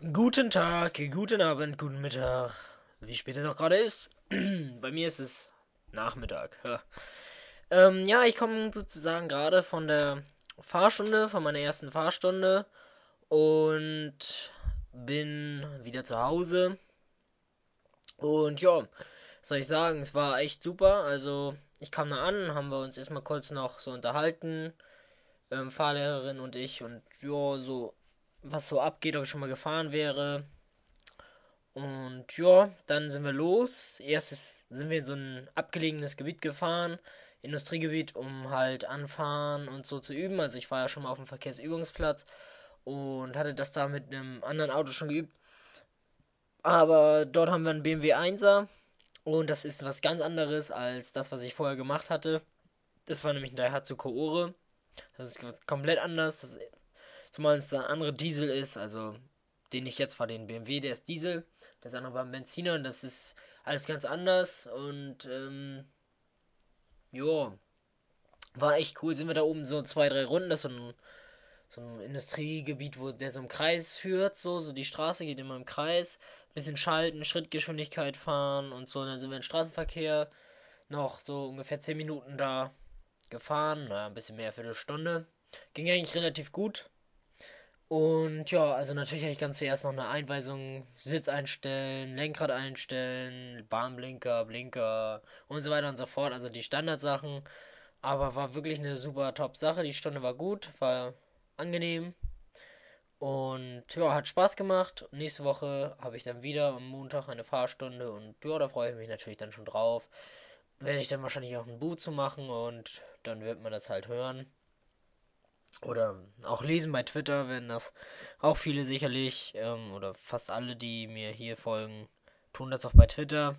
Guten Tag, guten Abend, guten Mittag, wie spät es auch gerade ist. Bei mir ist es Nachmittag. Ja, ja, ich komme sozusagen gerade von der Fahrstunde, von meiner ersten Fahrstunde und bin wieder zu Hause. Und ja, was soll ich sagen, es war echt super. Also, ich kam da an, haben wir uns erstmal kurz noch so unterhalten, Fahrlehrerin und ich, und ja, so, was so abgeht, ob ich schon mal gefahren wäre. Und ja, dann sind wir los. Erstes sind wir in so ein abgelegenes Gebiet gefahren, Industriegebiet, um halt anfahren und so zu üben. Also ich war ja schon mal auf dem Verkehrsübungsplatz und hatte das da mit einem anderen Auto schon geübt. Aber dort haben wir einen BMW 1er und das ist was ganz anderes als das, was ich vorher gemacht hatte. Das war nämlich ein Daihatsu Koore. Das ist was komplett anders. Zumal es der andere Diesel ist, also den ich jetzt fahre, den BMW, der ist Diesel. Das andere war ein Benziner und das ist alles ganz anders. Und jo, war echt cool. Sind wir da oben so zwei, drei Runden. Das ist so ein Industriegebiet, wo der so im Kreis führt. So die Straße geht immer im Kreis. Bisschen schalten, Schrittgeschwindigkeit fahren und so. Und dann sind wir im Straßenverkehr noch so ungefähr 10 Minuten da gefahren. Naja, ein bisschen mehr, Viertelstunde. Ging eigentlich relativ gut. Und ja, also natürlich hätte ich ganz zuerst noch eine Einweisung, Sitz einstellen, Lenkrad einstellen, Warnblinker, Blinker und so weiter und so fort. Also die Standardsachen. Aber war wirklich eine super Top-Sache. Die Stunde war gut, war angenehm und ja, hat Spaß gemacht. Nächste Woche habe ich dann wieder am Montag eine Fahrstunde und ja, da freue ich mich natürlich dann schon drauf. Werde ich dann wahrscheinlich auch ein Boot zu machen und dann wird man das halt hören. Oder auch lesen bei Twitter, werden das auch viele sicherlich, oder fast alle, die mir hier folgen, tun das auch bei Twitter.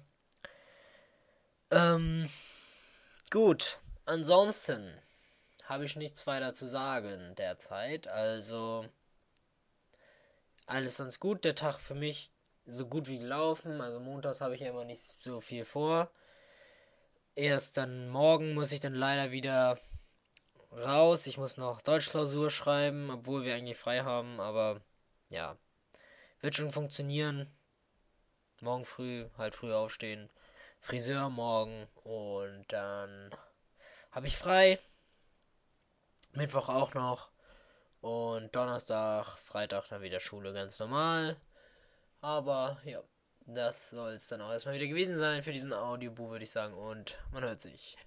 Ähm, gut. Ansonsten habe ich nichts weiter zu sagen derzeit. Also alles sonst gut. Der Tag für mich so gut wie gelaufen. Also montags habe ich ja immer nicht so viel vor. Erst dann morgen muss ich dann leider wieder raus. Ich muss noch Deutschklausur schreiben, obwohl wir eigentlich frei haben. Aber ja, wird schon funktionieren. Morgen früh, halt früh aufstehen. Friseur morgen. Und dann habe ich frei. Mittwoch auch noch. Und Donnerstag, Freitag dann wieder Schule ganz normal. Aber ja, das soll es dann auch erstmal wieder gewesen sein für diesen Audiobuch, würde ich sagen. Und man hört sich.